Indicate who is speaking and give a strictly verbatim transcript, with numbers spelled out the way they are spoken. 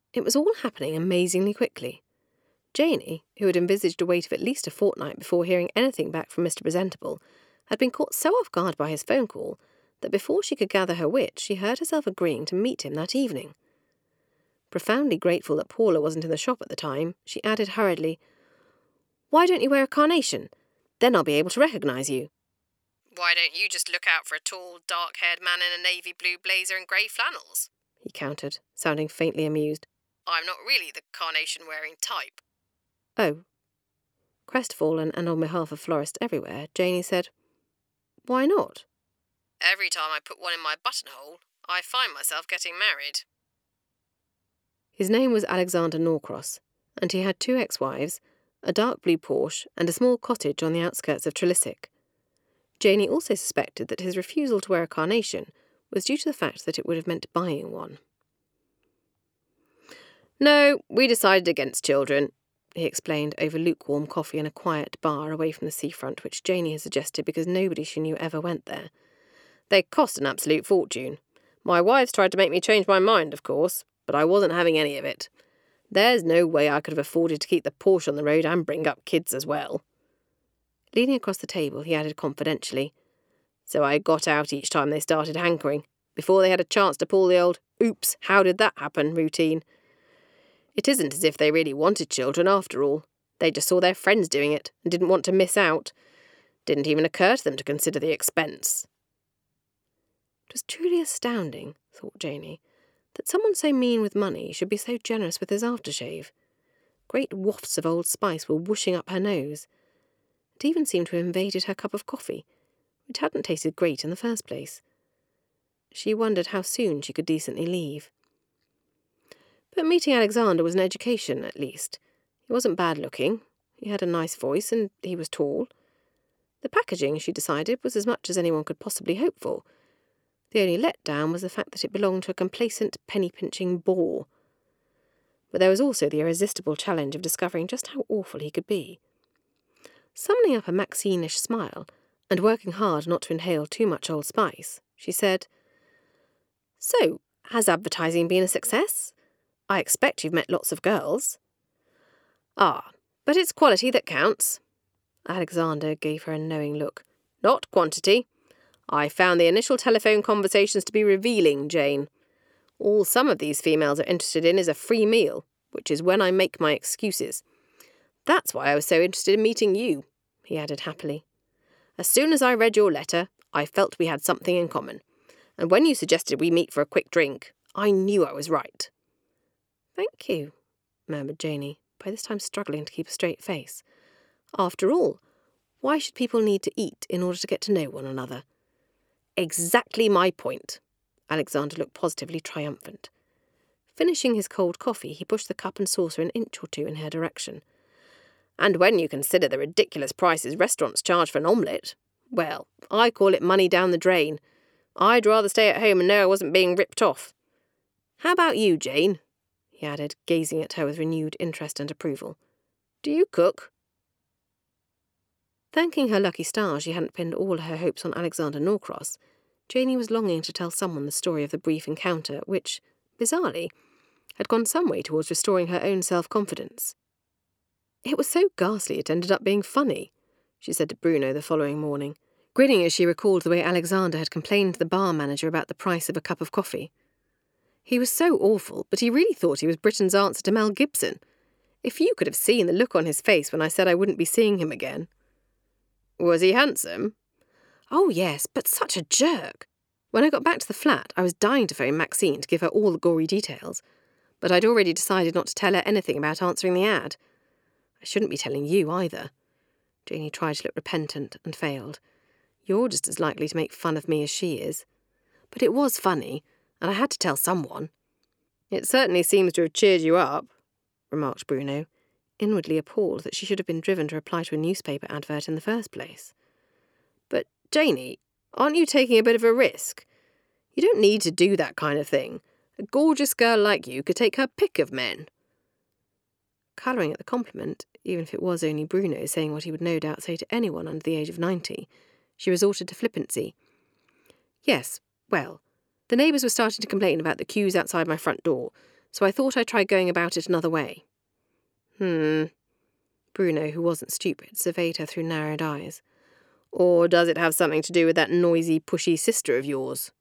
Speaker 1: It was all happening amazingly quickly. Janey, who had envisaged a wait of at least a fortnight before hearing anything back from Mister Presentable, had been caught so off guard by his phone call that before she could gather her wits, she heard herself agreeing to meet him that evening. Profoundly grateful that Paula wasn't in the shop at the time, she added hurriedly, "Why don't you wear a carnation? Then I'll be able to recognise you."
Speaker 2: "Why don't you just look out for a tall, dark-haired man in a navy blue blazer and grey flannels?"
Speaker 1: he countered, sounding faintly amused.
Speaker 2: "I'm not really the carnation-wearing type."
Speaker 1: Oh. Crestfallen and on behalf of florists everywhere, Janey said, "Why not?"
Speaker 2: "Every time I put one in my buttonhole, I find myself getting married."
Speaker 1: His name was Alexander Norcross, and he had two ex-wives, a dark blue Porsche, and a small cottage on the outskirts of Trelisic. Janey also suspected that his refusal to wear a carnation was due to the fact that it would have meant buying one. "No, we decided against children," he explained over lukewarm coffee in a quiet bar away from the seafront which Janey had suggested because nobody she knew ever went there. "They cost an absolute fortune. My wife's tried to make me change my mind, of course, but I wasn't having any of it. There's no way I could have afforded to keep the Porsche on the road and bring up kids as well." Leaning across the table, he added confidentially, "So I got out each time they started hankering, before they had a chance to pull the old, 'oops, how did that happen' routine. It isn't as if they really wanted children after all. They just saw their friends doing it and didn't want to miss out. Didn't even occur to them to consider the expense." It was truly astounding, thought Janey, that someone so mean with money should be so generous with his aftershave. Great wafts of Old Spice were whooshing up her nose. It even seemed to have invaded her cup of coffee, which hadn't tasted great in the first place. She wondered how soon she could decently leave. But meeting Alexander was an education, at least. He wasn't bad-looking, he had a nice voice, and he was tall. The packaging, she decided, was as much as anyone could possibly hope for. The only letdown was the fact that it belonged to a complacent, penny-pinching bore. But there was also the irresistible challenge of discovering just how awful he could be. Summoning up a Maxine-ish smile, and working hard not to inhale too much Old Spice, she said, "So, has advertising been a success? I expect you've met lots of girls." "Ah, but it's quality that counts." Alexander gave her a knowing look. "Not quantity. I found the initial telephone conversations to be revealing, Jane. All some of these females are interested in is a free meal, which is when I make my excuses. That's why I was so interested in meeting you," he added happily. "As soon as I read your letter, I felt we had something in common. And when you suggested we meet for a quick drink, I knew I was right." "Thank you," murmured Janey, by this time struggling to keep a straight face. After all, why should people need to eat in order to get to know one another? "Exactly my point." Alexander looked positively triumphant. Finishing his cold coffee, he pushed the cup and saucer an inch or two in her direction. "And when you consider the ridiculous prices restaurants charge for an omelette, well, I call it money down the drain. I'd rather stay at home and know I wasn't being ripped off. How about you, Jane?" he added, gazing at her with renewed interest and approval. "Do you cook?" Thanking her lucky stars she hadn't pinned all her hopes on Alexander Norcross, Janey was longing to tell someone the story of the brief encounter which, bizarrely, had gone some way towards restoring her own self-confidence. "It was so ghastly it ended up being funny," she said to Bruno the following morning, grinning as she recalled the way Alexander had complained to the bar manager about the price of a cup of coffee. "He was so awful, but he really thought he was Britain's answer to Mel Gibson. If you could have seen the look on his face when I said I wouldn't be seeing him again." "Was he handsome?" "Oh, yes, but such a jerk. When I got back to the flat, I was dying to phone Maxine to give her all the gory details, but I'd already decided not to tell her anything about answering the ad. I shouldn't be telling you either." Janey tried to look repentant and failed. "You're just as likely to make fun of me as she is. But it was funny, and I had to tell someone." "It certainly seems to have cheered you up," remarked Bruno, inwardly appalled that she should have been driven to reply to a newspaper advert in the first place. "But, Janey, aren't you taking a bit of a risk? You don't need to do that kind of thing. A gorgeous girl like you could take her pick of men." Colouring at the compliment, even if it was only Bruno saying what he would no doubt say to anyone under the age of ninety, she resorted to flippancy. "Yes, well, the neighbours were starting to complain about the queues outside my front door, so I thought I'd try going about it another way." "Hmm." Bruno, who wasn't stupid, surveyed her through narrowed eyes. "Or does it have something to do with that noisy, pushy sister of yours?"